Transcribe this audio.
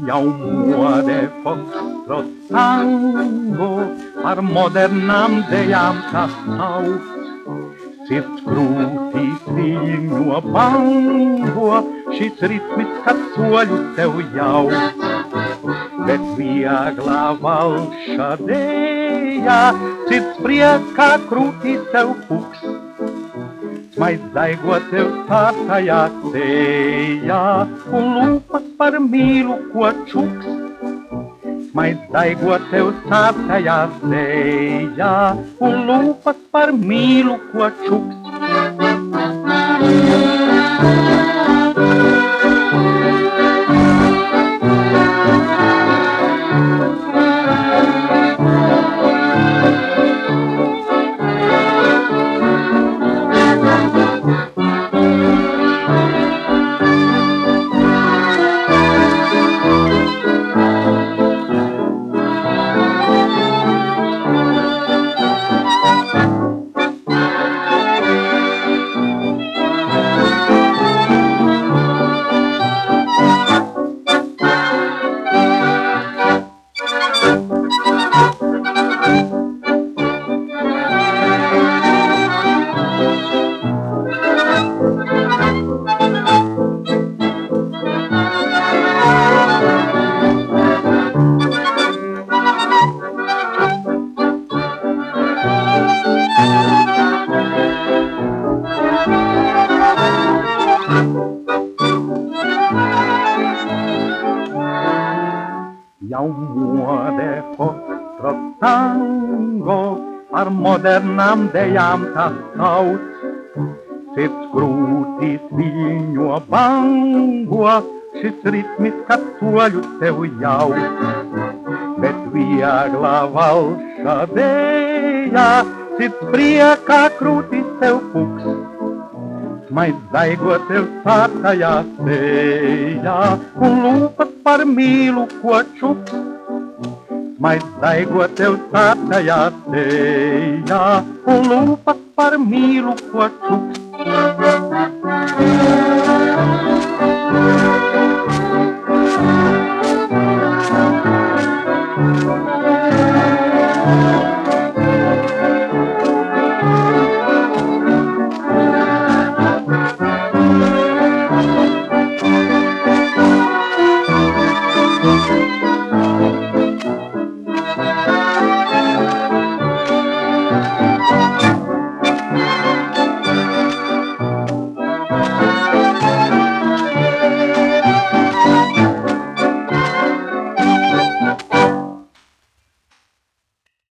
Jau muore foxtrot tango, par modernām dejām tas sauc. Sirds krūtīs viņu bango, šis ritmis, kad soļu tev jauc. Bet vieglā valša dejā, sirds priekā krūtīs tev puks. Smaids daigo tev sārtajā sejā, un lūpas par mīlu, ko čuks. Smaids daigo tev sārtajā sejā, un lūpas par mīlu, ko čuks. Jau muore foxtrot tango, par modernām dejām tas sauc. Sirds krūtīs viņu bango, šis ritmis, kad soļu tev jauc. Bet vieglā valša dejā, sirds priekā krūtīs tev puks. Smaids daigo tev sārtajā sejā, un lūpas par mīlu, ko čuks. Smaids daigo tev sārtajā sejā, un lūpas par mīlu, ko čuks.